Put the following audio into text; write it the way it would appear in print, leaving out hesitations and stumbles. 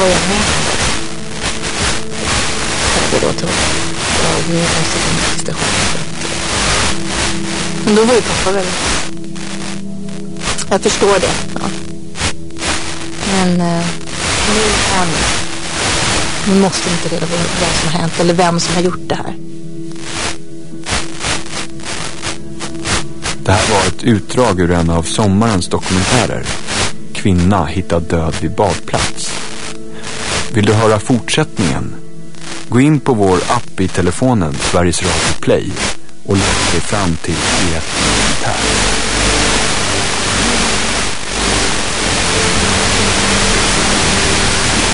var jag med. Jag då till stationen. Men då var ju pappa väl... Jag förstår det. Ja. Men nu måste inte reda på vad som har hänt eller vem som har gjort det här. Det här var ett utdrag ur en av sommarens dokumentärer. Kvinna hittad död vid badplats. Vill du höra fortsättningen? Gå in på vår app i telefonen, Sveriges Radio Play, och lägg dig fram till E1.